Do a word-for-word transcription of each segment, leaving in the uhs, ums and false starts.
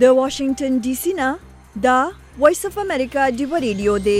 د واشنگټن ډي سي نه دا وایس اف امریکا ډیو ریډیو دی.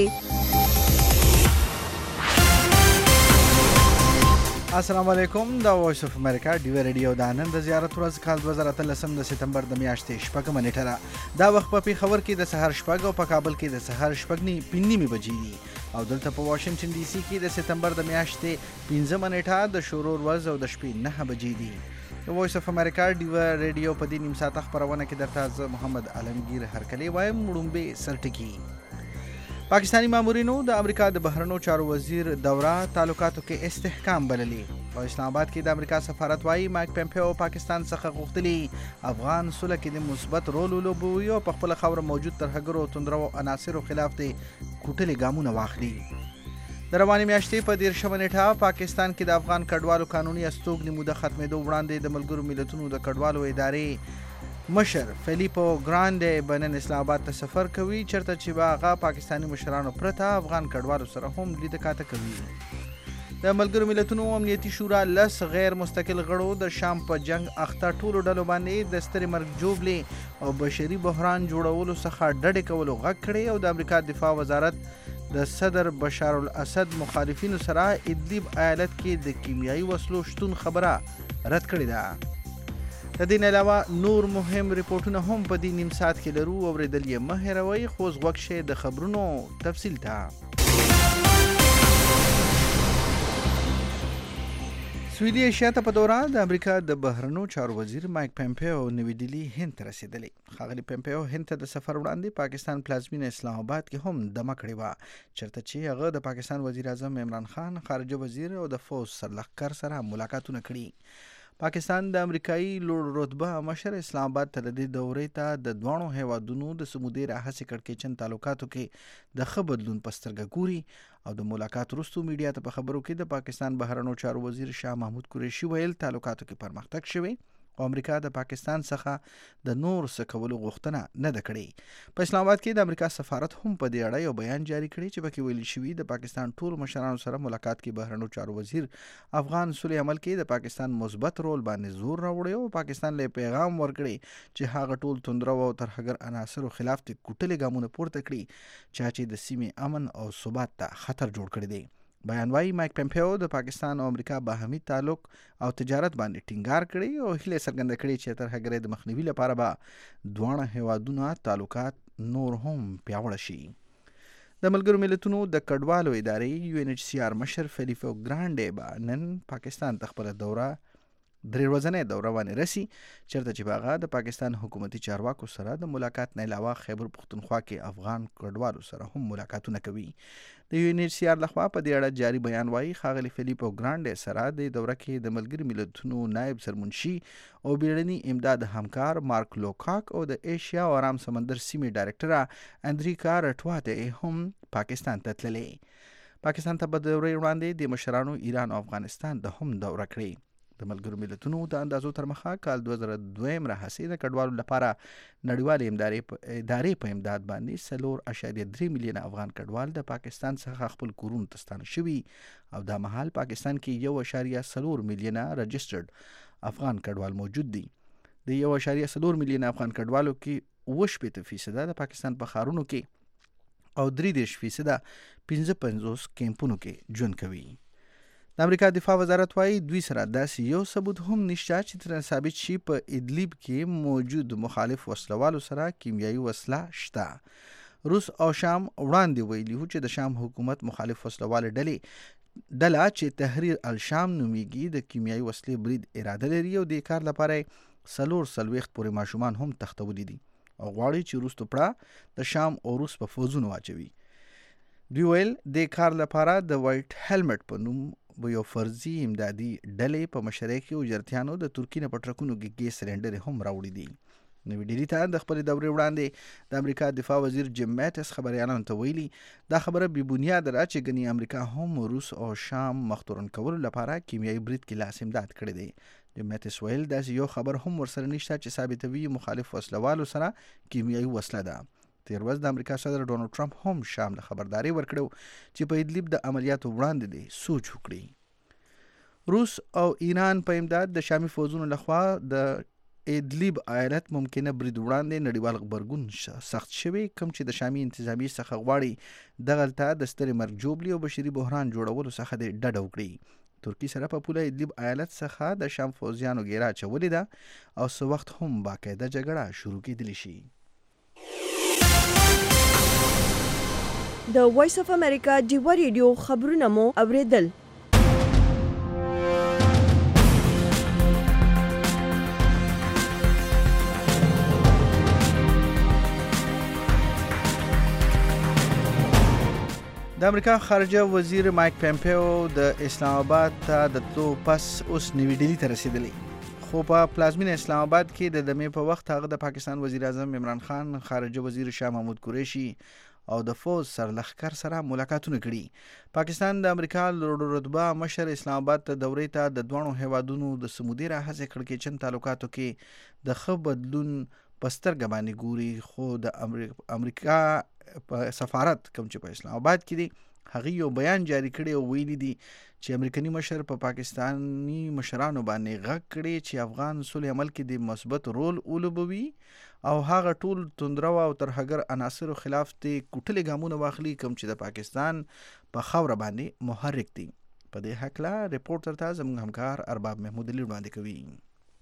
السلام علیکم، دا وایس اف امریکا ډیو ریډیو د نن د زیارت ورځ کال دوه زره اتلس د سپتمبر د میاشتې شپږمه نیټه ده. دا وخت په پېښور کې د سهار شپږ او په کابل کې د سهار شپږ نیمې بجې دي او دلته په واشنگټن ډي سي کې د سپتمبر د میاشتې پنځمه نیټه د شروع ورځ او د شپې نهه بجې دي. د وایس اف امریکا ډیو ریډیو په دې نیم ساعته خپرونه کې درته زه محمد علمگیر هرکلی وایم. وړومبې سرټکي. پاکستانی مامورینو د امریکا د بهرنیو چارو وزیر دوره تعلقاتو کې استحکام بللی. په اسلام آباد کې د امریکا سفارت وايي مایک پمپیو پاکستان څخه غوښتلي افغان سوله کې د مثبت رول ولوبوي او په خپله خاوره موجود ترهګرو توندرو عناصرو خلاف د کوټلې ګامونه واخلي. د روانې میاشتې په دېرشمه نیټه پاکستان کې د افغان کډوالو قانوني استوګنې موده ختمېدو وړاندې د ملګرو ملتونو د کډوالو ادارې مشر فلیپو ګرانډ بنن اسلام آباد ته سفر کوي، چرته چې به هغه پاکستانی مشرانو پرته افغان کډوالو سره هم لیده کاته کوي. د ملګرو ملتونو امنیتي شورا لس غیر مستقل غړو د شام په جنگ اخته ټولو ډلو باندې د سترې مرګ جوړې او بشري بحران جوړولو څخه ډډې کولو غږ کړی او د امریکا دفاع وزارت د صدر بشار الاسد مخالفینو سره ادلیب ایالت کې د کیمیاوي وسلو شتون خبره رد کړې ده. د دې نه علاوه نور مهم ریپورټونه هم په دې نیم ساعت کې لرو. اورېدل یې مه هېروئ، خو اوس غوږ شئ د خبرونو تفصیل ته. سویلي ایشیا ته په دوره د امریکا د بهرنیو چارو وزیر مایک پمپیو نوي ډیلي هند ته رسېدلی. ښاغلي پمپیو هند ته د سفر وړاندې پاکستان پلازمینه اسلام آباد کې هم دمه کړې وه، چېرته چې هغه د پاکستان وزیر اعظم عمران خان، خارجه وزیر او د فوج سرلښکر سره ملاقاتونه کړي. پاکستان د امریکایي لوړ رتبه مشر اسلام آباد ته د دې دورې ته د دواړو هیوادونو د سمودې راهسې کړکېچن تعلقاتو کې د ښه بدلون په سترګه ګوري او د ملاقات وروسته میډیا ته په خبرو کې د پاکستان بهرنیو چارو وزیر شاه محمود قریشي ویل تعلقاتو کې پرمختګ شوی او امریکا د پاکستان څخه د نور څه کولو غوښتنه نه ده کړې. په اسلام آباد کې د امریکا سفارت هم په دې اړه یو بیان جاری کړی چې پکې ویل شوي د پاکستان ټولو مشرانو سره ملاقات کې بهرنیو چارو وزیر افغان سولې عمل کې د پاکستان مثبت رول باندې زور راوړی او پاکستان له پیغام ورکړي چې هغه ټول توندرو او ترهګر عناصرو خلاف د کوټلې ګامونه پورته کړي چې د سیمې امن او ثبات ته خطر جوړ کړی دی. بیان وايي مایک پمپیو د پاکستان او امریکا باهمي تعلق او تجارت باندې ټینګار کړي او هیله څرګنده کړې چې ترهګرۍ د مخنیوي لپاره به دواړه هیوادونه تعلقات نور هم پیاوړه شي. د ملګرو ملتونو د کډوالو ادارې یو ان ایچ سی آر مشر فلیپو ګرانډ به نن پاکستان ته خپله دوره درې ورځنۍ دوره باندې رسي، چېرته چې به هغه د پاکستان حکومتي چارواکو سره د ملاقات نه علاوه خیبر پښتونخوا کې افغان کډوالو سره هم ملاقاتونه کوي. د یو ان ایچ سی آر لخوا په دې اړه جاري بیان وايي ښاغلي فلیپو ګرانډ سره د دوره کې د ملګرو ملتونو نایب سرمنشي او بیړني امداد همکار مارک لوکاک او د ایشیا او ارام سمندر سیمې ډایرکټره اندریکا رټواته هم پاکستان ته تللی. پاکستان ته په دورې وړاندې د مشرانو ایران او افغانستان د هم دوره کړې. د ملګرو ملتونو د اندازو تر مخه کال دوه زره دویم راهیسې د کډوالو لپاره نړیوالې ادارې په امداد باندې څلور اعشاریه درې میلیونه افغان کډوال د پاکستان څخه خپل کورونو ته ستانه شوي او دا مهال پاکستان کې یو اعشاریه څلور میلیونه رجسټرډ افغان کډوال موجود دي. د یو اعشاریه څلور میلیونه افغان کډوالو کې اوه شپېته فیصده د پاکستان په ښارونو کې او درې دېرش فیصده پنځه پنځوس کیمپونو کې ژوند کوي. د امریکا دفاع وزارت وايي دوی سره داسې یو ثبوت هم نشته چې تر ثابت شي په ادلیب کې موجود مخالف وسلوالو سره کیمیاوي وسله شته. روس او شام وړاندې ویلي وو چې د شام حکومت مخالف وسلوال ډلې ډله چې تحریر الشام نومیږي د کیمیاوي وسلې برید اراده لري او د کار لپاره څلور څلوېښت پورې ماشومان هم تختولي دي او غواړي چې وروسته پړه د شام او روس په فوزونو واچوي. دوی ویل د کار لپاره د وایټ هیلمټ په نوم به یو فرضي امدادي ډلې په مشرۍ کې وجرتیانو د ترکي نه په ټرکونو کې ګیس سلنډرې هم راوړي دي. نوي ډیلي ته د خپلې دورې وړاندې د امریکا دفاع وزیر جیم میټس خبریالانو ته ویلي دا خبره بې بنیاده ده چې ګنې امریکا هم روس او شام مختورن کولو لپاره کیمیاوي برید کې لاس امداد کړی دی. جیم میټس ویل داسې یو خبر هم ورسره نشته چې ثابتوي مخالف وسلوالو سره کیمیاوي وسله ده. تیر ورځ د امریکا صدر ډونالډ ټرمپ هم شام له خبرداري ورکړو چې په ادلیب د عملیاتو وړاندې دی سوچ وکړي. روس او ایران په امداد د شامي فوزونو لخوا د ادلیب ایالت ممکنه برید وړاندې نړیوال غبرګون سخت شوی، کوم چې د شامي انتظامیې څخه غواړي دغلته د سترې مرګ جوړلي او بشري بحران جوړولو څخه د ډډه وکړي. ترکی سره په پوله ادلیب ایالت څخه د شام فوزیانو ګیره اچولې ده او څه وخت هم باقاعده جګړه شروع کېدلی شي. د وایس اف امریکا ډیوه ریډیو خبرونه مو اوریدل. د امریکا خارجه وزیر مایک پمپیو د اسلام آباد ته د تلو پس اوس نوې ډیلي ته رسیدلی، خو په پلازمینه اسلام آباد کې د دمې په وخت هغه د پاکستان وزیر اعظم عمران خان، خارجه وزیر شاه محمود قریشي او د فوز سرلښکر سره ملاقاتونه کړي. پاکستان د امریکا لوړ رتبه مشر اسلام آباد ته دورې ته د دوه هیوادونو د سمودي راهڅې کړکېچن تعلقاتو کې د ښه بدلون په سترګه باندې ګوري، خو د امریکا په سفارت کوم چې په اسلام آباد کې دی هغه یو بیان جاری کړی او ویلي دي چې امریکایي مشر په پا پاکستانی مشرانو باندې غږ کړی چې افغان صلح عمل کې د مثبت رول ولوبوي او هغه ټول توندرو او ترهګر عناصرو خلاف د کوټلې ګامونه واخلي کوم چې د پاکستان په خاوره باندې محرک دي. په دې هکله ریپورټر ته زموږ همکار ارباب محمود علي وړاندې کوي.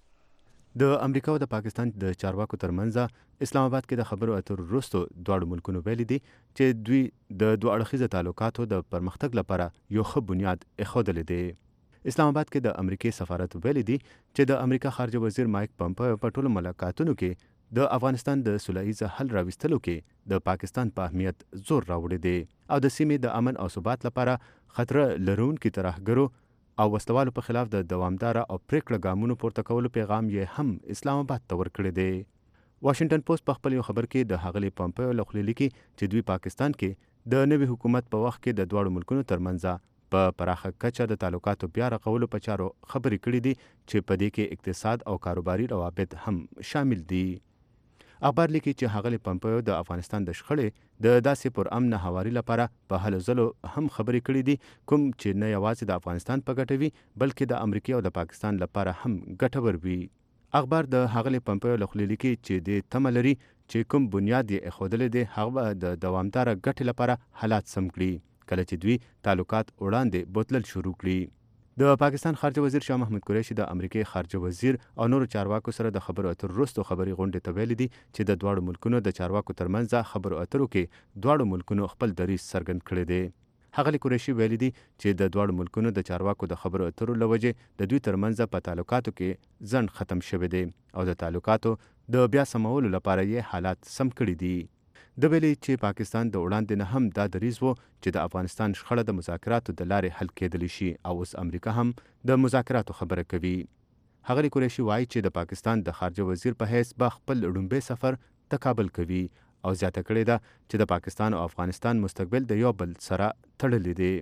د امریکا او د پاکستان د چارواکو ترمنځ اسلام آباد کې د خبرو اترو وروسته دواړو ملکونو ویلي دي چې دوی د دوه اړخیزه تعلقاتو د پرمختګ لپاره یو ښه بنیاد ایښودلی دی. اسلام آباد کې د امریکای سفارت ویلي دي چې د امریکا خارجه وزیر مایک پمپیو په ټولو ملاقاتونو کې د افغانستان د سوله حل راوستلو کې د پاکستان په اهمیت زور راوړی دی او د سیمې د امن او ثبات لپاره خطر لرونکي ترهګرو او وسلوالو په خلاف د دوامداره او پریکړه ګامونو پورته کولو پیغام یې هم اسلام آباد ته ورکړی دی. واشنگټن پوسټ په خپل یو خبر کې د ښاغلي پمپیو له خولې لیکي چې دوی پاکستان کې د نوي حکومت په وخت کې د دواړو ملکونو ترمنځ په پراخه کچه د تعلقاتو بیا رغولو په چارو خبرې کړې دي چې په دې کې اقتصاد او کاروباري روابط هم شامل دي. اخبار لیکي چې ښاغلي پمپیو د افغانستان د شخړې د داسې پر امن هواري لپاره په هلو ځلو هم خبرې کړې دي کوم چې نه یوازې د افغانستان په ګټه وي بلکې د امریکا او د پاکستان لپاره هم ګټور وي. اخبار د ښاغلي پمپیو له خولې لیکي چې د تمه لري چې کوم بنیاد یې ایښودلی دی هغه د دوامداره ګټې لپاره حالات سم کړي کله چې دوی تعلقات وړاندې بوتلل شروع کړي. د پاکستان خارجه وزیر شاه محمود قریشي د امریکای خارجه وزیر او نورو چارواکو سره د خبرو اترو وروسته خبري غونډې ته ویلي دي چې د دواړو ملکونو د چارواکو ترمنځ خبرو اترو کې دواړو ملکونو خپل دریځ څرګند کړی دی. ښاغلي قریشي ویلي دي چې د دواړو ملکونو د چارواکو د خبرو اترو له وجې د دوی ترمنځ په تعلقاتو کې ځنډ ختم شوی دی او د تعلقاتو د بیا سمولو لپاره یې حالات سم کړي دي. د ویلي چې پاکستان د وړاندې نه هم دا دریځ و چې د افغانستان شخړه د مذاکراتو د لارې حل کېدلی شي او اوس امریکا هم د مذاکراتو خبره کوي. ښاغلي قریشي وایي چې د پاکستان د خارجه وزیر په حیث به خپل لومړی سفر ته کابل کوي او زیاته کړې ده چې د پاکستان او افغانستان مستقبل د یو بل سره تړلی دی.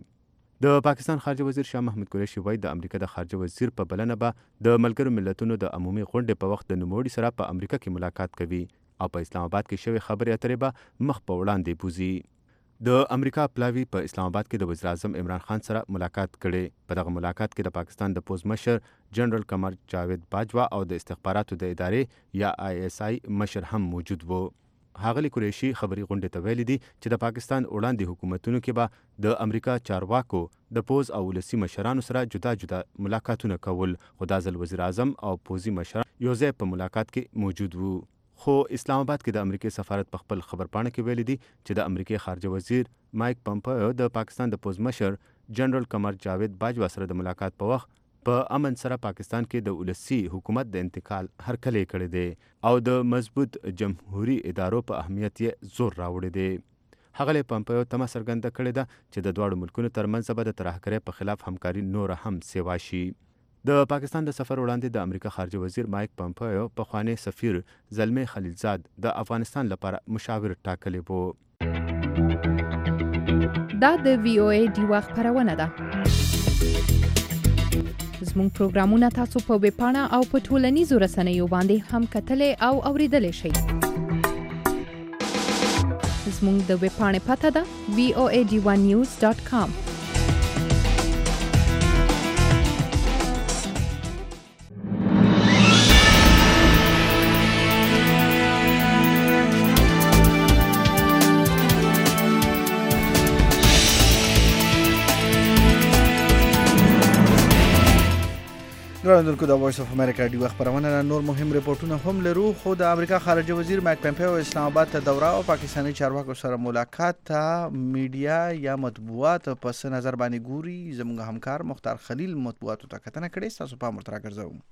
د پاکستان خارجه وزیر شاه محمود قریشي وایي د امریکا د خارجه وزیر په بلنه به د ملګرو ملتونو د عمومي غونډې په وخت د نوموړي سره په امریکا کې ملاقات کوي او په اسلام آباد کې شوی خبرې اترې به مخ په وړاندې بوزي. د امریکا پلاوی په اسلام آباد کې د وزیر اعظم عمران خان سره ملاقات کړي. په دغه ملاقات کې د پاکستان د پوز مشر جنرال قمر جاوید باجوا او د استخباراتو د ادارې یا آی ایس آی مشر هم موجود وو. ښاغلي قریشي خبري غونډې ته ویلي دي چې د پاکستان وړاندې حکومتونو کې به د امریکا چارواکو د پوز او ولسي مشرانو سره جدا جدا ملاقاتونه کول، خو دا ځل وزیر اعظم او پوزي مشران یو ځای په ملاقات کې موجود وو. خو اسلام آباد کې د امریکای سفارت په خپل خبرپاڼه کې ویلي دي چې د امریکای خارجه وزیر مایک پمپیو د پاکستان د پوز مشر جنرال قمر جاوید باجوا سره د ملاقات په وخت په امن سره پاکستان کې د ولسي حکومت د انتقال هرکلی کړی دی او د مضبوط جمهوری ادارو په اهمیت یې زور راوړی دی. ښاغلی پمپیو تمه څرګنده کړې ده چې د دواړو ملکونو ترمنځ به د ترهګرۍ په خلاف همکاري نوره هم سیوا شي. د پاکستان د سفر وړاندې د امریکا خارجه وزیر مایک پمپیو پخوانی سفیر زلمی خلیلزاد د افغانستان لپاره مشاور ټاکلی وو. دا د وی او ای ډیوه خپرونه ده. زموږ پروګرامونه تاسو په ویب پاڼه او په ټولنیزو رسنیو باندې هم کتلی او اوریدلی شئ. زموږ د ویب پاڼې پته ده وی او ای ډیوه نیوز ډاټ کام. ګرانوونکو د وایس اف امریکا ډیو خبرونه نور مهم ریپورتونه هم لرو خو د امریکا خارجه وزیر مایک پمپیو اسلام آباد ته دوره او پاکستاني چارواکو سره ملاقات ته میډیا یا مطبوعات پس نظر باندې ګوري. زموږ همکار مختار خلیل مطبوعاتو ته کتنه کړې، تاسو په امر تر راګرځوم.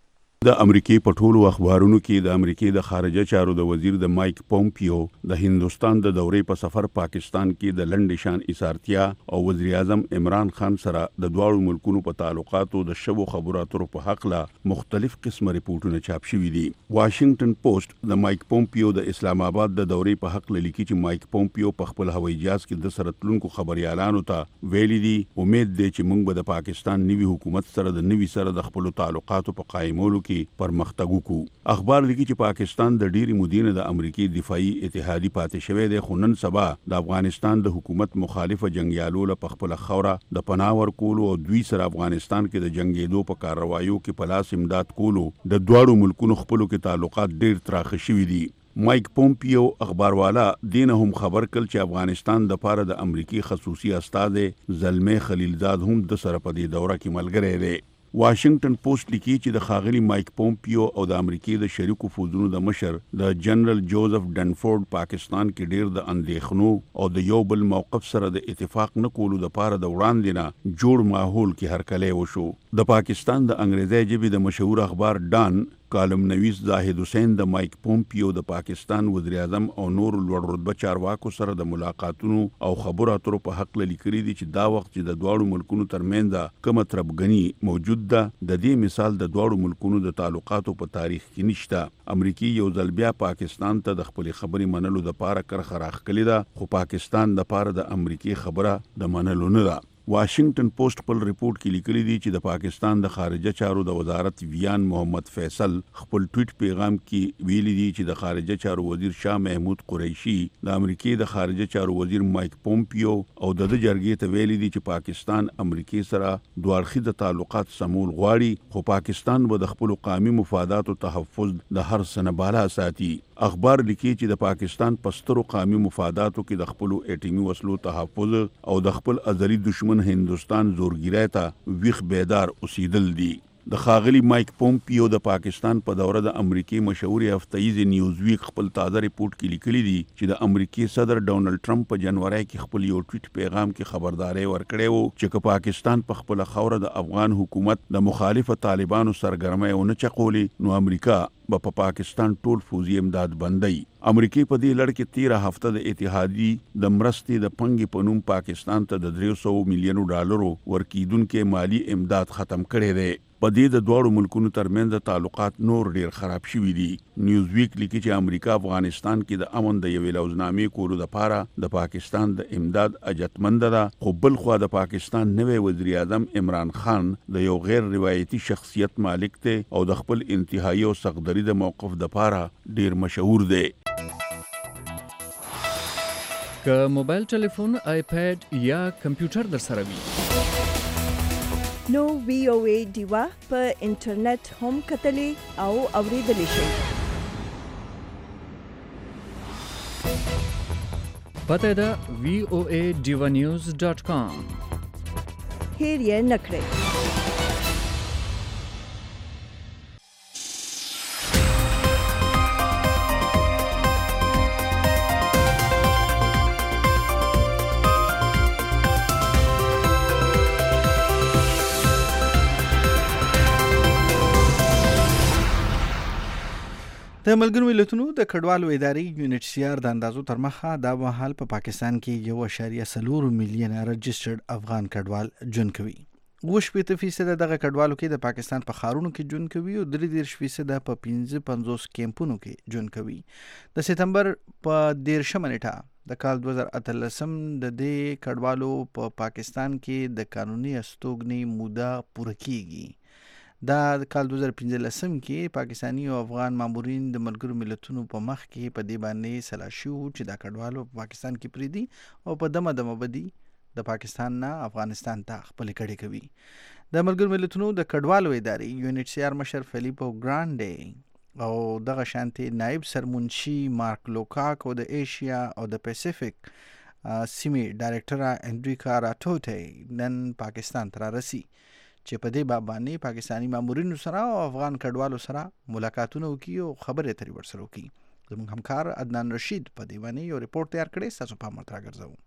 د امریکای په ټولو اخبارونو کې د امریکای د خارجه چارو د وزیر د مایک پومپیو د هندستان د دورې په سفر پاکستان کې د لنډ شان ایثارتیا او وزیر اعظم عمران خان سره د دواړو ملکونو په تعلقاتو د شبو خبرو اترو په حق لا مختلف قسمه ریپورتونه چاپ شوي دي. واشنگټن پوسټ د مایک پومپیو د اسلام آباد د دورې په حق لیکي چې مایک پومپیو په خپل هوایي جهاز کې د سره تلونکو خبريالانو ته ویلي دي امید دی چې موږ به د پاکستان نوي حکومت سره د نوي سره د خپل تعلقاتو په قائمولو کې پرمختګ وکړو. اخبار لیکي چې پاکستان د ډېری مدینه د امریکای دفاعي اتحادی پاتې شوی دی، خو نن سبا د افغانستان د حکومت مخالفه جنگیالو له خپل خوره د پناه ورکولو او دوی سره افغانستان کې د جنگیدو په کاروایو کې پلاس امداد کولو د دواړو ملکونو خپلو کې تعلقات ډېر تراخه شوي دي. مایک پومپیو اخباروالا دینه هم خبر کړ چې افغانستان د پاره د امریکای خصوصي استاد زلمه خلیلزاد هم د سره په دې دوره کې ملګری دی. واشنگټن پوسټ لیکي چې د خاغلی مایک پومپیو او د امریکای د شریکو فوجونو د مشر د جنرال جوزف ډنفورد پاکستان کې ډیر د اندېښنو او د یو بل موقف سره د اتفاق نه کولو د پاره د وړاندې نه جوړ ماحول کې هرکلی وشو. د پاکستان د انګریزي ژبې د مشهور اخبار ډان کالم نویس زاهد حسین د مایک پومپیو د پاکستان وزیر اعظم او نور لوړ رتبه چارواکو سره د ملاقاتونو او خبرو اترو په حق لیکلي دي چې دا وخت چې د دواړو ملکونو ترمنځ کومه تربګنی موجود ده د دې مثال د دواړو ملکونو د تعلقاتو په تاریخ کې نشته. امریکای یو ځل بیا پاکستان ته د خپل خبري منلو د پاره کرخه راخکلې ده، خو پاکستان د پاره د امریکای خبره د منلو نه ده. واشنگټن پوسټ خپل ریپورت کې لیکلي دي چې د پاکستان د خارجه چارو د وزارت ویان محمد فیصل خپل ټویټ پیغام کې ویلي دي چې د خارجه چارو وزیر شاه محمود قریشي د امریکای د خارجه چارو وزیر مایک پومپیو او د جرګې ته ویلي دي چې پاکستان امریکای سره دوه اړخیزه تعلقات سمول غواړي، خو پاکستان به د خپل قومي مفاداتو تحفظ د هر سنه بالا ساتي. اخبار لیکي چې د پاکستان پسترو قومي مفاداتو کې د خپل اټومي وسلو تحفظ او د خپل ازلي دشمن هندستان زورګیرای ته ویخ بیدار اوسیدل دي. د خاغلی مایک پومپیو د پاکستان په دوره د امریکای مشهور هفتهیز نیوز ویک خپل تازه ریپورت کې لیکلي دي چې د امریکای صدر ډونلډ ټرمپ په جنوري کې خپل یو ټویټ پیغام کې خبرداري ورکړې وو چې که پاکستان په خپل خوره د افغان حکومت د مخالفه طالبانو سرګرمۍ او نه چقولي نو امریکا به په پا پاکستان ټول فوزي امداد بندي. امریکای په دې لړ کې تیره هفته د اتحادی د مرستې د پنګي په نوم پاکستان ته د درې سوه میلیونو ډالرو ورکیدونکو مالی امداد ختم کړی دی. په دې د دواړو ملکونو ترمنځ تعلقات نور ډیر خراب شوي دي. نیوز ویک لیکي چې امریکا افغانستان کې د امن د یوې لوزنامې کولو لپاره د پاکستان د امداد اجتمند ده، خو بل خو د پاکستان نوی وزیر اعظم عمران خان د یو غیر روایتي شخصیت مالک دی او د خپل انتهایی او سخدري د موقف د لپاره ډیر مشهور دی. که موبایل ټلیفون، آیپیډ یا کمپیوټر در سره وي نو وی او ای ډیوا په انټرنیټ هم کتلی او اوریدلی شئ. پته ده وی او ای ډیوا نیوز ډاٹ کام. هیر یې نه کړئ. د ملګرو ملتونو د کډوالو ادارې یونټ سی آر د اندازو تر مخه دا مهال په پا پاکستان کې یو اشاریه څلور میلیونه رجسټرډ افغان کډوال ژوند کوي. اوه شپېته فیصده دغه کډوالو کې د پاکستان په ښارونو کې ژوند کوي او درې دېرش فیصده په پنځه پنځوس کیمپونو کې ژوند کوي. د سپتمبر په دېرشمه نیټه د کال دوه زره اتلسم د دې کډوالو په پا پاکستان کې د قانوني استوګنې موده پوره کیږي. دا د کال دوه زره پنځلسم کې پاکستاني او افغان مامورین د ملګرو ملتونو په مخ کې په دې باندې سلا شو چې دا کډوالو په پاکستان کې پریدي او په دمه دمه بدی د پاکستان نه افغانستان ته خپل کړي کوي. د ملګرو ملتونو د کډوالو ادارې یونټ سی آر مشر فلیپو ګرانډي او دغه شانتي نائب سرمنشي مارک لوکاک او د ایشیا او د پیسفیک سیمې ډایرکټر انډریکا راټوټي نن پاکستان ته راسي چې په دې باب باندې پاکستاني مامورینو سره او افغان کډوالو سره ملاقاتونه وکړي او خبرې اترې ورسره وکړي. زموږ همکار عدنان رشید په دې باندې یو ریپورټ تیار کړی، ستاسو پام ورته راګرځوو.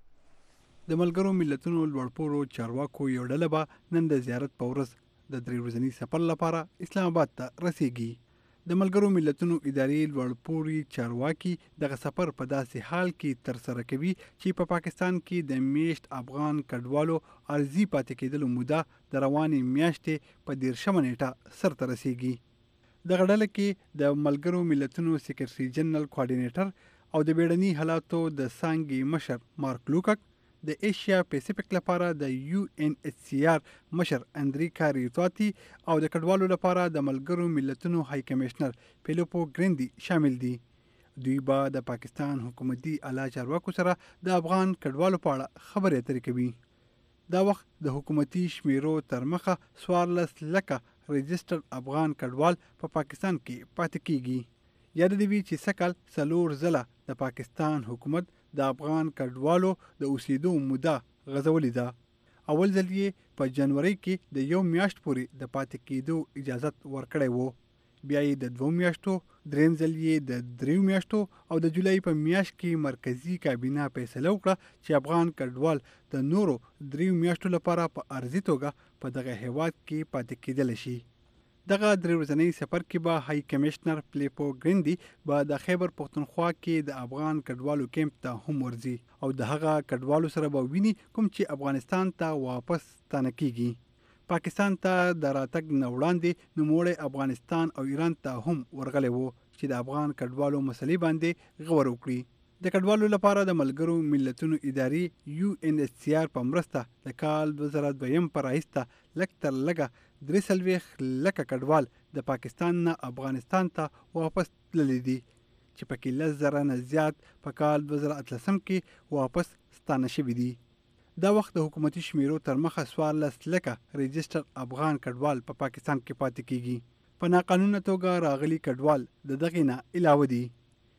د ملګرو ملتونو لوړپوړو چارواکو یو ډله به نن د زیارت په ورځ د درې ورځني سفر لپاره اسلام آباد ته رسیږي. د ملګرو ملتونو ادارې لوړپوړي چارواکي دغه سفر په داسې حال کې ترسره کوي چې په پا پاکستان کې د میشت افغان کډوالو عرضي پاتې کېدلو موده د روانې میاشتې په دېرشمه نیټه سرته رسیږي. دغه ډله کې د ملګرو ملتونو سیکرټري جنرال کوارډینیټر او د بیړني حالاتو د څانګې مشر مارک لوکک، د ایشیا پیسفیک لپاره د یو ان ایچ سی آر مشر اندریکا ریتواتی او د کډوالو لپاره د ملګرو ملتونو های کمشنر فیلیپو ګریندي شامل دي. دوی به د پاکستان حکومتي اعلی چارواکو سره د افغان کډوالو په اړه خبرې اترې کوي. دا وخت د حکومتي شمیرو تر مخه څوارلس لکه رجسټر افغان کډوال په پا پاکستان کې پاتې کیږي. یاد دې وي چې سکل څلور ځله د پاکستان حکومت د افغان کډوالو د اوسېدو موده غځولې ده. اول ځل یې په جنوري کې د یو میاشت پورې د پاتې کېدو اجازت ورکړی وو، بیا یې د دوه میاشتو، دریم ځل یې د دریو میاشتو او د جولای په میاشت کې مرکزی کابینه فیصله وکړه چې افغان کډوال د نورو دریو میاشتو لپاره په عرضي توګه په دغه هیواد کې پاتې کېدلی شي. دغه درې ورځنی سفر کې به های کمشنر فیلیپو ګریندي به د خیبر پښتونخوا کې د افغان کډوالو کیمپ ته هم ورځي او د هغه کډوالو سره به ویني کوم چې افغانستان ته واپس ستانه کیږي. پاکستان ته د راتګ نه وړاندې نوموړی افغانستان او ایران ته هم ورغلی وو چې د افغان کډوالو مسلې باندې غور وکړي. د کډوالو لپاره د ملګرو ملتونو ادارې یو ان ایچ سی آر په مرسته د کال دوه زره دویم په راهیسته لږ تر لږه درې څلوېښت لکه کډوال د پاکستان نه افغانستان ته واپس تللی دي چې پکې لس زره نه زیات په کال دوه زره اتلسم کې واپس ستانه شوي دي. دا وخت د حکومتي شمیرو تر مخه څوارلس لکه رجسټر افغان کډوال په پا پاکستان کې پاتې کیږي. په ناقانونه توګه راغلي کډوال د دغې نه علاوه دي.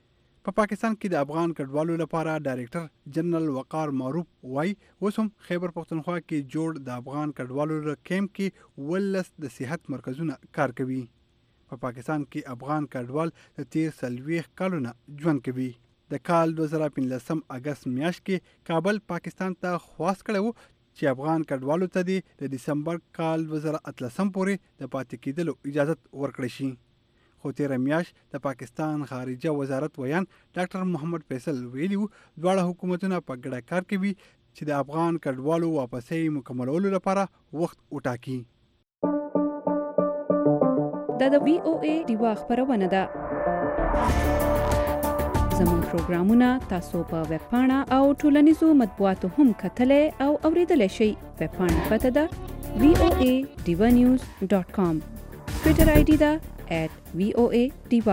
په پا پاکستان کې د افغان کډوالو لپاره ډایرکټر جنرال وقار معروف وای اوس هم خیبر پښتونخوا کې جوړ د افغان کډوالو ر کیمپ کې ولس د صحت مرکزونه کار کوي. په پا پاکستان کې افغان کډوال د تیر څلوېښت کالونه ژوند کوي. د کال دوه زره پنځلسم اګست میاشت کې کابل پاکستان ته خواست کړی و چې افغان کډوالو ته د دسمبر کال دوه زره اتلسم پورې د پاتې کېدلو اجازت ورکړی شي. خو تیره میاشت د پاکستان خارجه وزارت ویان ډاکټر محمد فیصل ویلي وو دواړه حکومتونه په ګډه کار کوي چې د افغان کډوالو واپسۍ مکملولو لپاره وخت وټاکي. دا د وی او ای ډیوا خبرونه ده. زموږ پروګرامونه تاسو په ویب پاڼه او ټولنیزو مطبوعاتو هم کتلی او اوریدلی شئ. ویب پاڼه پته ده وی او ای ډیوا نیوز ډاټ کام. ټویټر آی ډي ده at V O A Diva.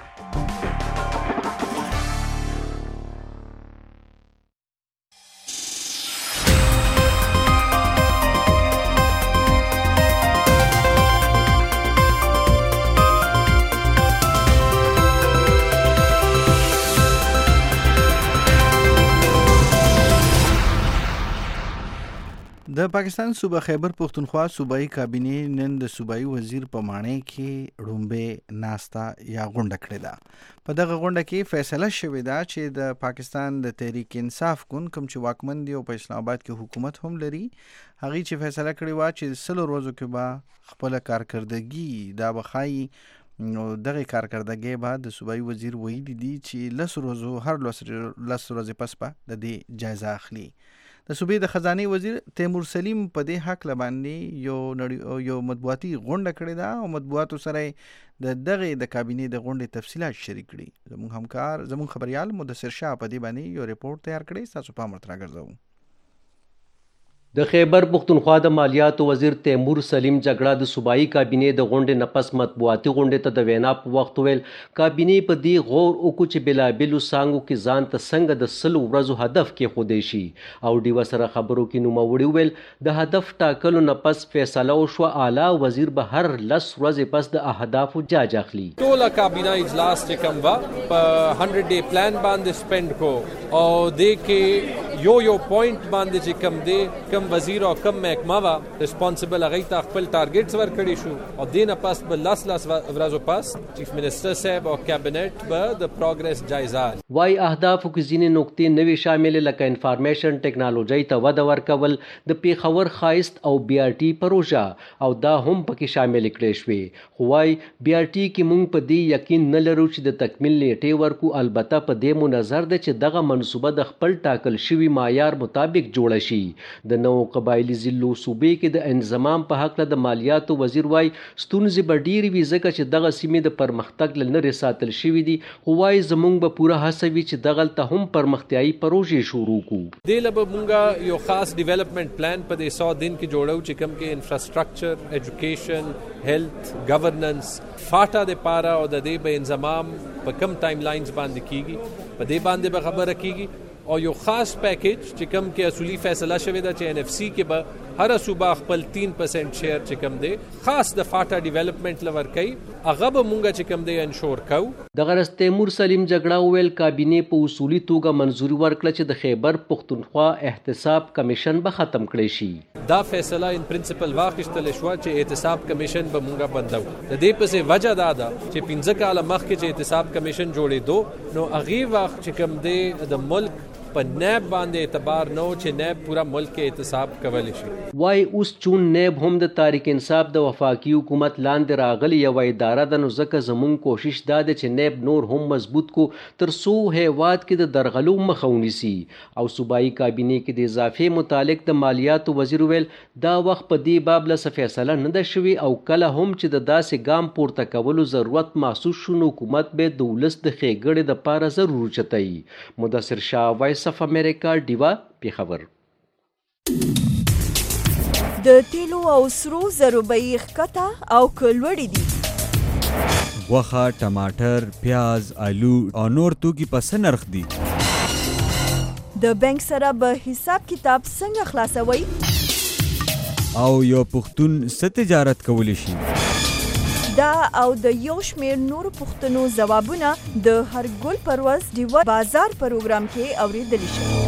د پاکستان صوبه خیبر پښتونخوا صوبایي کابینې نن د صوبایي وزیر په ماڼۍ کې ړومبې ناستا یا غونډه کړې ده. په دغه غونډه کې فیصله شوې ده چې د پاکستان د تحریک انصاف ګوند کوم چې واکمن دی او په اسلام آباد کې حکومت هم لري، هغې چې فیصله کړې وه چې سلو ورځو کې به خپله کارکردګي دا به ښایي. نو دغه کارکردګۍ به د صوبایي وزیر ویلي دي چې لس ورځو هر لس ورځې پس به د دې جایزه اخلي. د صوبې د خزانې وزیر تیمور سلیم په دې حق باندې یو نړۍ یو مطبوعاتي غونډه کړې ده او مطبوعاتو سره د دغه د کابینې د غونډې تفصیلات شریک کړي. زموږ همکار زموږ خبريال مدثر شاه په دې باندې یو ریپورت تیار کړی، تاسو پام ورته راګرځوو. د خیبر پښتونخوا د مالیاتو وزیر تیمور سلیم جګړه د صوبایي کابینې د غونډې نه پس مطبوعاتي غونډې ته د وینا په وخت ویل کابینې په دې غور وکړو چې بېلابېلو څانګو کې ځان ته څنګه د سلو ورځو هدف کېښودی شي او ډیوه سره خبرو کې نوموړي وویل د هدف ټاکلو نه پس فیصله وشوه اعلی وزیر به هر لس ورځې پس د اهدافو جاج اخلي. ټوله کابینه اجلاس چې کوم وه په هنډرډ ډے پلان باندې سپینډ کو او دې کې یو یو پوینټ باندې چې کم دی کم وزیر او کم محکمه وا ریسپانسیبل هغه ته خپل ټارګټس ورکړي شو او دینه پاس به لاس لاس ورځو پاس چیف منسٹر صاحب او کابینټ به د پروګرس جایزه وای اهداف کې ځینې نقطې نوې شامل لکه انفارمیشن ټیکنالوژي ته وده ورکول د پیښور خایست او بی آر ټي پروژه او دا هم پکې شامل کړي شوې خو وای بی آر ټي کې مونږ په دې یقین نه لرو چې د تکمیل نیټې ورکو البته په دې مو نظر ده چې دغه منصوبه د خپل ټاکل شوي معیار مطابق جوړه شي د نوو قبایلي ضلعو صوبې کې د انضمام په هکله د مالیاتو وزیر وای ستونزې به ډېرې وي ځکه چې دغه سیمې د پرمختګ له لرې ساتل شوي دي خو وای زموږ به پوره هڅه وي چې دغلته هم پرمختیایي پروژې شروع کړو دې له به مونږ یو خاص ډیولپمنٹ پلان په دې سو دن کې جوړو چې کوم کې انفراستراکچر ایجوکیشن هیلث گورننس فاټا د پاره او د دې به انضمام په کم ټایم لاینز باندې کیږي په دې باندې به خبره کیږي او یو خاص پیکیج چې کوم کې اصولي فیصله شوی دا چې ان اف سی کې به هر صوبه خپل تین پرسنټ شیر چې کوم دی خاص د فاټا ډیولپمنٹ لور کوي هغه به مونږ چې کوم دی انشور کو د غرض تیمور سلیم جګړه ویل کابینه په اصولي توګه منځوري ورکړه چې د خیبر پختونخوا احتساب کمیشن به ختم کړي شي دا فیصله ان پرنسپل واخیستل شو چې احتساب کمیشن به مونږه بندو د دې پسې وجه دا ده چې پنځه کاله مخکې چې احتساب کمیشن جوړې دو نو هغه وخت چې کوم دی د ملک په نیب باندې اعتبار نو چې نیب پورا ملک کې احتساب کولی شي وای اوس چون نیب هم د تاریخ انصاف د وفاقي حکومت لاندې راغلی یو اداره ده نو ځکه زموږ کوشش دا ده چې نیب نور هم مضبوط کو تر څو هیواد کې د درغلو مخه ونیسي او صوبایي کابینې کې د اضافې متعلق د مالیاتو وزیر ویل دا وخت په دې باب له فیصله نه ده شوې او کله هم چې د داسې ګام پورته کولو ضرورت محسوس شو نو حکومت به د ولس د ښېګړې دپاره ضرور اوچتوي. مدثر شاه وایس اف امریکا ډیوا پیښور. د تیلو او سرو زرو بیې ښکته او که لوړې دي غوښه، ټماټر، پیاز، آلو او نور توکي په څه نرخ دي؟ د بانک سره به حساب کتاب څنګه خلاصوئ؟ او یو پښتون څه تجارت کولی شي؟ دا او د یو شمېر نورو پوښتنو ځوابونه د هر ګل پر ورځ ډیوه بازار پروګرام کې اورېدلی شئ.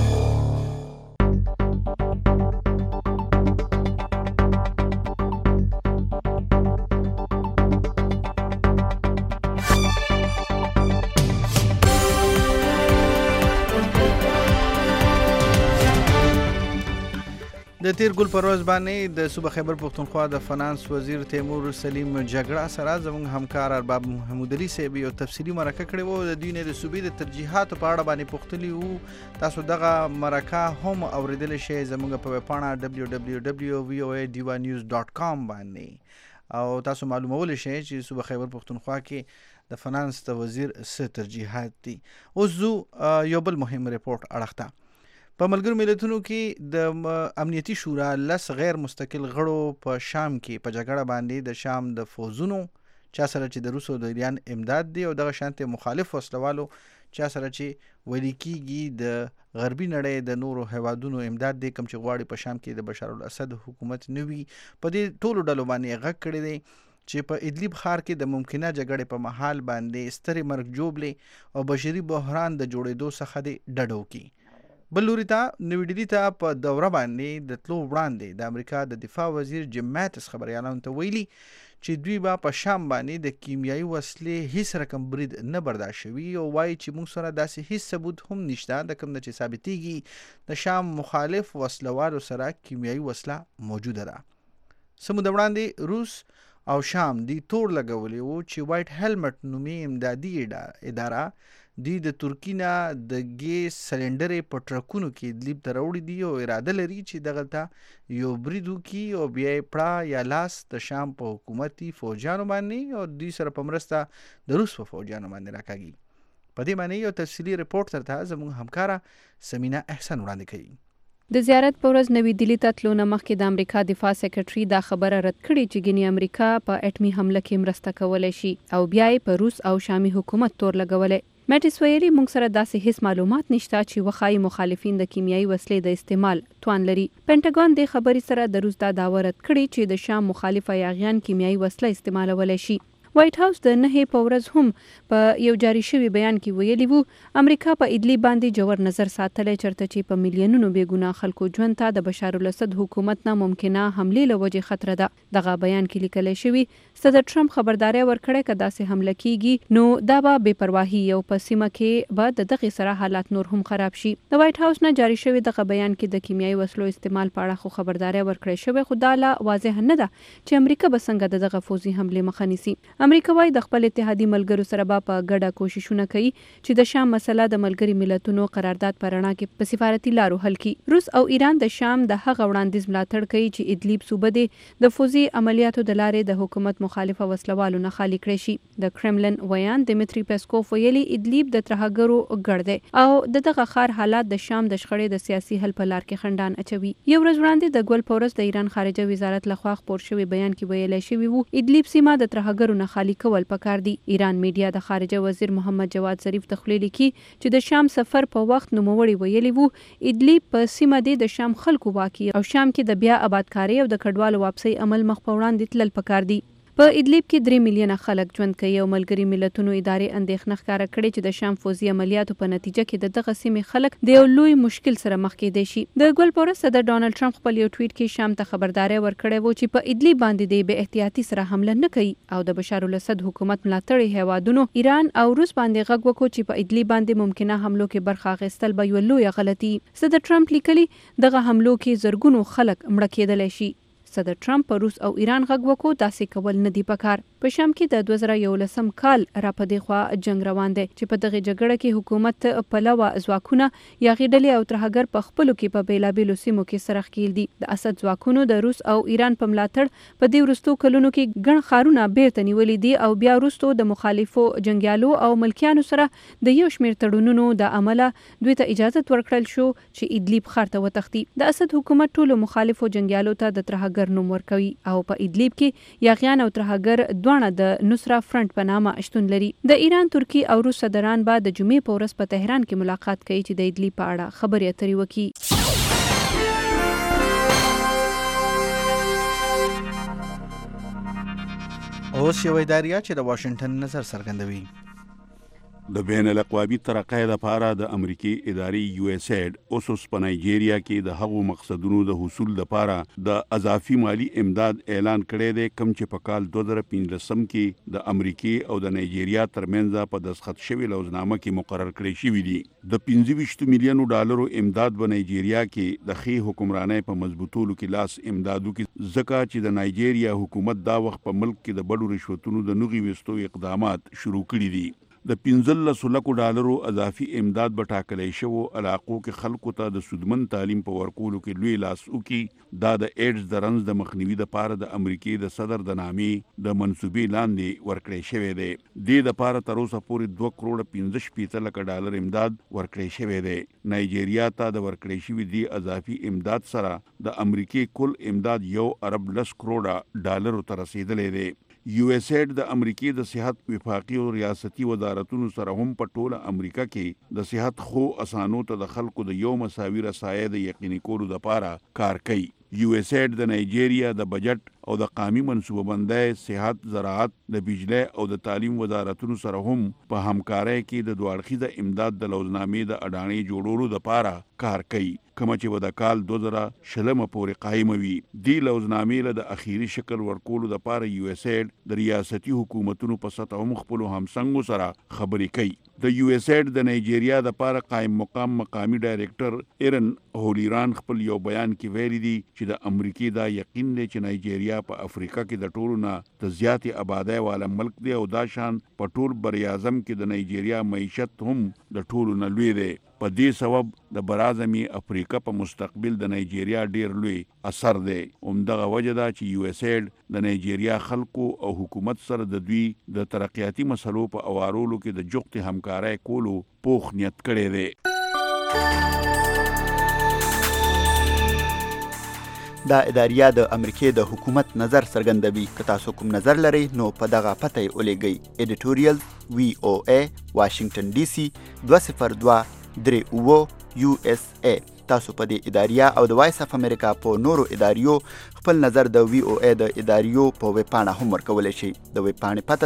د تیر ګل پروز باندې د صوبه خیبر پختونخوا د فنانس وزیر تیمور سلیم جګړه سره زموږ همکار ارباب محمود علي صاحب یو تفصیلي مرکه کړې وه. د دوی نه د صوبې د ترجیحاتو په اړه باندې پوښتلي وو. تاسو دغه مرکه هم اورېدلی شئ زموږ په ویبپاڼه ډبلیو ډبلیو ډبلیو وی او ای ډیوا نیوز ډاټ کام باندې او تاسو معلومولی شئ چې صوبه خیبر پختونخوا کې د فنانس د وزیر څه ترجیحات دي. اوس ځو یو بل مهم ریپورټ اړخ ته. په ملګرو ملتونو کې د امنیتي شورا لس غیر مستقل غړو په شام کې په جګړه باندې د شام د فوزونو چا سره چې د روس او د ایران امداد دی او دغه شانتې مخالف وسلوالو چا سره چې ویل کېږي د غربي نړۍ د نورو هیوادونو امداد دی کوم چې غواړي په شام کې د بشار الاسد حکومت نه وي. په دې ټولو ډلو باندې غږ کړی دی چې په ادلیب ښار کې د ممکنه جګړې په محال باندې سترې مرګ جوړلې او بشري بحران د جوړېدو څخه د ډډ وکړي. بل لوري ته نوې ډیلي ته په دوره باندې د تلو وړاندې د امریکا د دفاع وزیر جیم ماټس خبریالانو ته ویلي چې دوی به په شام باندې د کیمیایي وسلې هیڅ رقم برید نه برداشت شوي او وایي چې موږ سره داسې هیڅ ثبوت هم نشته د کوم نه چې ثابتېږي د شام مخالف وسلوالو سره کیمیایي وسله موجوده ده. څه موده وړاندې روس او شام دی تور لګولی وو چې وایټ هیلمټ نومي امدادي اداره دوی د ترکي نه د ګیس سلنډرې په ټرکونو کې ادلیب ته راوړي دي او اراده لري چې دغلته یو برید وکړي او بیا یې پړه یا لاس د شام په حکومتي فوجیانو باندې او دوی سره په مرسته د روس په فوجیانو باندې راکاږي. په دې باندې یو تفصیلي رپورټ درته زموږ همکاره سمینا احسان وړاندې کوي. د زیارت په ورځ نوې دلی ته تلو نه مخکې د امریکا دفاع سیکرټري دا خبره رد کړې چې ګینې امریکا په اټمي حمله کې مرسته کولی شي او بیا یې په روس او شامي حکومت تور لګولی. ماټس ویلي موږ سره داسې هیڅ معلومات نشته چې وښایي مخالفین د کیمیایي وسلې د استعمال توان لري. پینټاګون د خبرې سره د روس دا دعوه رد کړې چې د شام مخالف یاغیان کیمیایي وسله استعمالولی شي. وایټ هاوس د نهې په ورځ هم په یو جاري شوي بیان کې ویلي وو امریکا په ادلیب باندې جوړ نظر ساتلی چرته چې په میلیونونو بېګناه خلکو ژوند ته د بشار الاسد حکومت نه ممکنه حملې له وجې خطر ده. دغه بیان کې لیکلی شوي صدر ټرمپ خبرداری ورکړی که داسې حمله کیږي نو دا به بې پرواهي او په سیمه کې به د دغې سره حالات نور هم خراب شي. د وایټ هاوس نه جاري شوی دغه بیان کې د کیمیاوي وسلو استعمال په اړه خو خبرداری ورکړی شوی خو دا لا واضح نه ده چې امریکا به څنګه د دغه فوزي حملې مخه نیسي. امریکا وايي د خپل اتحادي ملګرو سره به په ګډه کوششونه کوي چې د شام مسله د ملګري ملتونو قرارداد په رڼا کې په سفارتي لارو حل کړي. روس او ایران د شام د هغه وړاندیز ملاتړ کوي چې ادلیب صوبه دې د فوزي عملیاتو د لارې د حکومت مخالفه وسلوالو نه خالي کړی شي. د کرملن ویان دمیتری پیسکوف ویلي ادلیب د ترهګرو ګړ دی او د دغه ښار حالات د شام د شخړې د سیاسي حل په لار کې خنډان اچوي. یو ورځ وړاندې د ګل په ورځ د ایران خارجه وزارت لخوا خپور شوی بیان کې ویلی شوي وو ادلیب سیمه د ترهګرو نه خالي کول پکار دي. ایران میډیا د خارجه وزیر محمد جواد ظریف د خولې لیکي چې د شام سفر په وخت نوموړي ویلي وو ادلیب په سیمه دی د شام خلکو واکي او شام کې د بیا آبادکارۍ او د کډوالو واپسۍ عمل مخ په وړاندې تلل پکار دي. په ادلیب کې درې میلیونه خلک ژوند کوي او ملګري ملتونو ادارې اندېښنه ښکاره کړې چې د شام فوزي عملیاتو په نتیجه کې د دغه سیمې خلک د یو لوی مشکل سره مخ کېدی شي. د ګل په ورځ صدر ډانلډ ټرمپ خپل یو ټویټ کې شام ته خبرداری ورکړی و چې په ادلیب باندې د بې احتیاطي سره حمله نه کوي او د بشار الاسد حکومت ملاتړي هیوادونو ایران او روس باندې غږ وکړو چې په ادلیب باندې ممکنه حملو کې برخه اخیستل به یو لویه غلطي. صدر ټرمپ لیکلي دغه حملو کې زرګونو خلک مړه کېدلی شي. صدر ټرمپ په روس او ایران غږ وکړو داسې کول نه دی پکار. په شام کې د دوه زره یولسم کال را په دې خوا جنګ روان دی چې په دغه جګړه کې حکومت پلوه ځواکونه یاغي ډلې او ترهګر په خپلو کې په بیلابیلو سیمو کې سره ښکیل دي. د اسد ځواکونو د روس او ایران په ملاتړ په دې وروستو کلونو کې ګڼ ښارونه بیرته نیولي دي او بیا وروستو د مخالفو جنګیالو او ملکیانو سره د یو شمېر تړونونو د عمله دوی ته اجازه ورکړل شو چې ادلیب ښار ته وتښتي. د اسد حکومت ټولو مخالفو جنګیالو ته د ترهګر نوم ورکوي او په ادلیب کې یاغیان او ترهګر دواړه د نصرا فرنٹ په نامه شتون لري. د ایران، ترکی او روس صدران به د جمعې په ورځ په تهران کې ملاقات کوي چې د ادلیب په اړه خبرې اترې وکړي. اوس یو اداریه چې د واشنگټن نظر څرګندوي. د بین الاقوامي ترقۍ لپاره د امریکای ادارې یو اس ایډ اوس په نایجیریا کې د هغو مقصدونو د حصول لپاره د اضافي مالی امداد اعلان کړی دی کوم چې په کال دوه زره پنځلسم کې د امریکای او د نایجیریا ترمنځ په دستخط شوی لوزنامه کې مقرر کړی شوی دی. د پنځه ویشت میلیونو ډالرو امداد په نایجیریا کې د ښې حکمرانۍ په مضبوطولو کې لاس امدادو کې ځکه چې د نایجیریا حکومت دا وخت په ملک کې د بډو رشوتونو د نغې ویستو اقدامات شروع کړي دي. د پنځلسو لکو ډالرو اضافي امداد به ټاکلی شوو علاقو کې خلکو ته د سودمن تعلیم په ورکولو کې لوی لاس وکړي. دا د ایډز د رنځ د مخنیوي دپاره د امریکې د صدر د نامې د منصوبې لاندې ورکړی شوی دی. دې دپاره تر اوسه پورې دوه کروړه پنځه شپېته لکه ډالر امداد ورکړی شوی دی. نایجیریا ته د ورکړی شوي دې اضافي امداد سره د امریکې کل امداد یو ارب لس کروړه ډالرو ته رسیدلی دی. یو اس ایډ د امریکای د صحت وفاقي او ریاستي وزارتونو سره هم په ټوله امریکا کې د صحت خو اسانو ته د خلکو د یو مساوي رسایي د یقیني کولو لپاره کار کوي. یو اس ایډ د نایجیریا د بجټ او د قومي منصوبه بندۍ صحت، زراعت، د بجلی او د تعلیم وزارتونو سره هم په همکارۍ کې د دوه اړخیزه امداد د لوزنامې د اډانې جوړولو لپاره کار کوي کومه چې به د کال دوه زره شلمه پورې قایمه وي. دې لوزنامې له د اخیري شکل ورکولو لپاره یو اس ایډ د ریاستي حکومتونو په سطح هم خپلو همسنګو سره خبرې کوي. د یو اس ایډ د نایجیریا لپاره قائم مقام مقامی ډایریکټر ایرن هولیران خپل یو بیان کې ویلي دي چې د امریکې دا یقین دی چې نایجیریا په افریقا کې د ټولو نه د زیاتې آبادۍ والا ملک دی او دا شان په ټول بر اعظم کې د نایجیریا معیشت هم د ټولو نه لوی دی. په دې سبب د برازمي افریقا په مستقبل د نایجیریا ډیر لوی اثر دی. همدغه وجه ده چې یو اس ایډ د نایجیریا خلکو او حکومت سره د دوی د ترقیاتي مسلو په اوارولو کې د جوختې همکارۍ کولو پوخ نیت کړی دی. دا اداریه د امریکې د حکومت نظر څرګندوي. که تاسو کوم نظر لرئ نو په دغه پته یې ولیږئ. ایډیټوریل وی او ای واشنگټن ډي سي دوه صفر دوه درې اوه یو اس ای. تاسو په دې اداریه او د وایس اف امریکا په نورو اداریو خپل نظر د وی او ای د اداریو په ویب پاڼه هم ورکولی شئ. د ویب پاڼې پته